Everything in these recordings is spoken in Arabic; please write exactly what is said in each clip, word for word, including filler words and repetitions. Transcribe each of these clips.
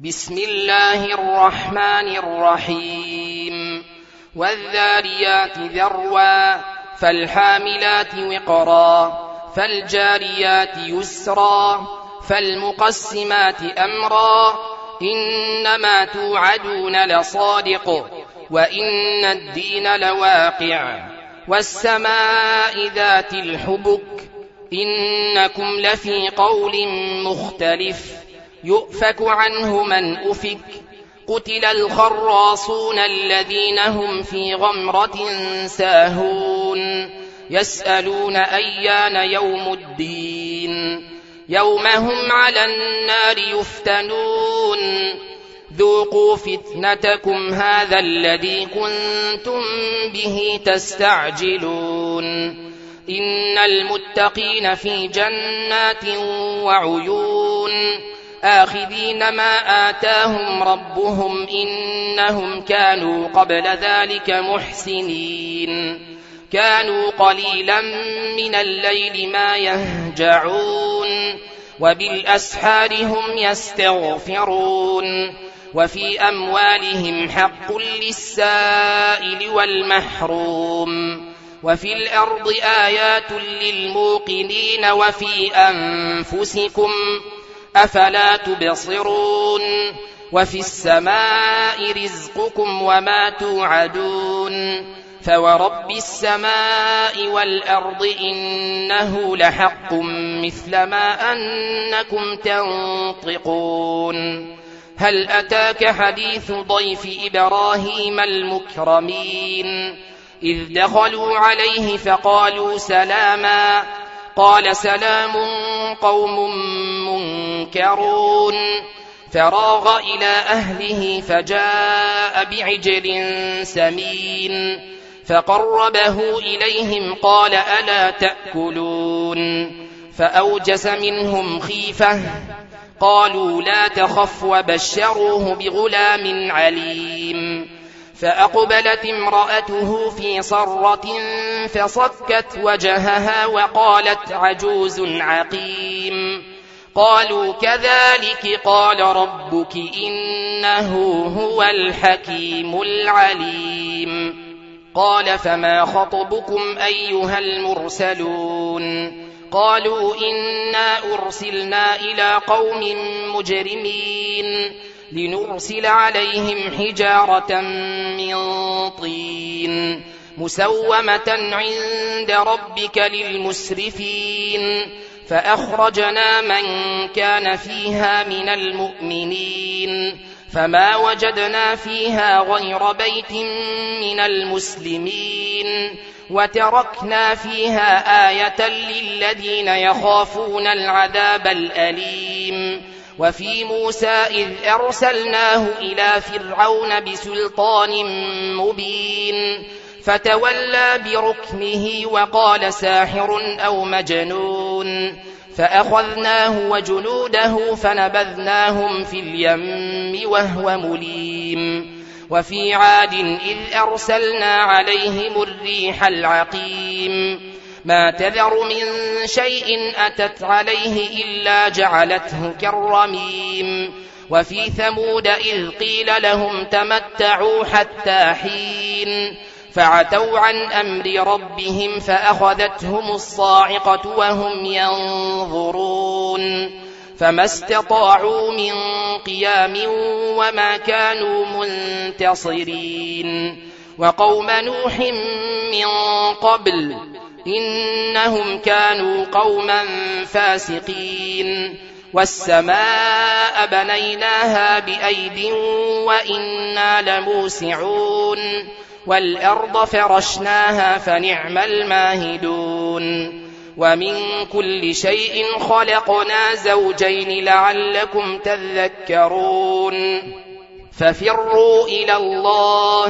بسم الله الرحمن الرحيم والذاريات ذروا فالحاملات وقرا فالجاريات يسرا فالمقسمات أمرا إنما توعدون لصادق وإن الدين لواقع والسماء ذات الحبك إنكم لفي قول مختلف يؤفك عنه من أفك قتل الخراصون الذين هم في غمرة ساهون يسألون أيان يوم الدين يوم هم على النار يفتنون ذوقوا فتنتكم هذا الذي كنتم به تستعجلون إن المتقين في جنات وعيون آخذين ما آتاهم ربهم إنهم كانوا قبل ذلك محسنين كانوا قليلا من الليل ما يهجعون وبالأسحار هم يستغفرون وفي أموالهم حق للسائل والمحروم وفي الأرض آيات للموقنين وفي أنفسكم أفلا تبصرون وفي السماء رزقكم وما توعدون فورب السماء والأرض إنه لحق مثل ما أنكم تنطقون هل أتاك حديث ضيف إبراهيم المكرمين إذ دخلوا عليه فقالوا سلاما قال سلام قوم منكرون فراغ إلى أهله فجاء بعجل سمين فقربه إليهم قال ألا تأكلون فأوجس منهم خيفة قالوا لا تخف وبشروه بغلام عليم فأقبلت امرأته في صرة فصكت وجهها وقالت عجوز عقيم قالوا كذلك قال ربك إنه هو الحكيم العليم قال فما خطبكم أيها المرسلون قالوا إنا أرسلنا إلى قوم مجرمين لنرسل عليهم حجارة من طين مسومة عند ربك للمسرفين فأخرجنا من كان فيها من المؤمنين فما وجدنا فيها غير بيت من المسلمين وتركنا فيها آية للذين يخافون العذاب الأليم وفي موسى إذ أرسلناه إلى فرعون بسلطان مبين فتولى بركنه وقال ساحر أو مجنون فأخذناه وجنوده فنبذناهم في اليم وهو مليم وفي عاد إذ أرسلنا عليهم الريح العقيم ما تذر من شيء أتت عليه إلا جعلته كالرميم وفي ثمود إذ قيل لهم تمتعوا حتى حين فعتوا عن أمر ربهم فأخذتهم الصاعقة وهم ينظرون فما استطاعوا من قيام وما كانوا منتصرين وقوم نوح من قبل إنهم كانوا قوما فاسقين والسماء بنيناها بأيد وإنا لموسعون والأرض فرشناها فنعم الماهدون ومن كل شيء خلقنا زوجين لعلكم تذكرون ففروا إلى الله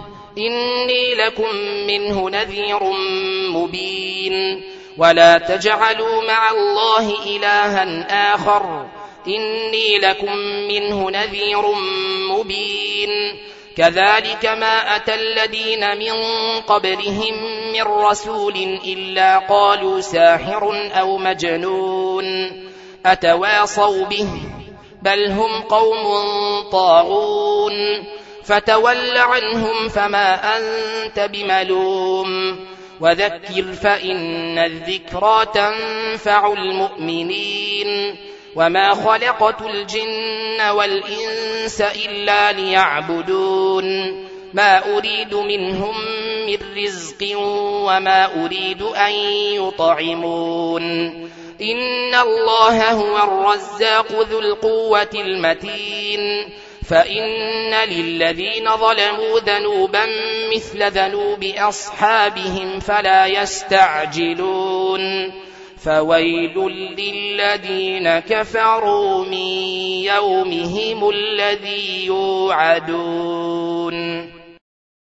إني لكم منه نذير مبين ولا تجعلوا مع الله إلها آخر إني لكم منه نذير مبين كذلك ما أتى الذين من قبلهم من رسول إلا قالوا ساحر أو مجنون أتواصوا به بل هم قوم طاغون فتول عنهم فما أنت بملوم وذكر فإن الذكرى تنفع المؤمنين وما خلقت الجن والإنس إلا ليعبدون ما أريد منهم من رزق وما أريد أن يطعمون إن الله هو الرزاق ذو القوة المتين فإن للذين ظلموا ذنوبا مثل ذنوب أصحابهم فلا يستعجلون فويل للذين كفروا من يومهم الذي يوعدون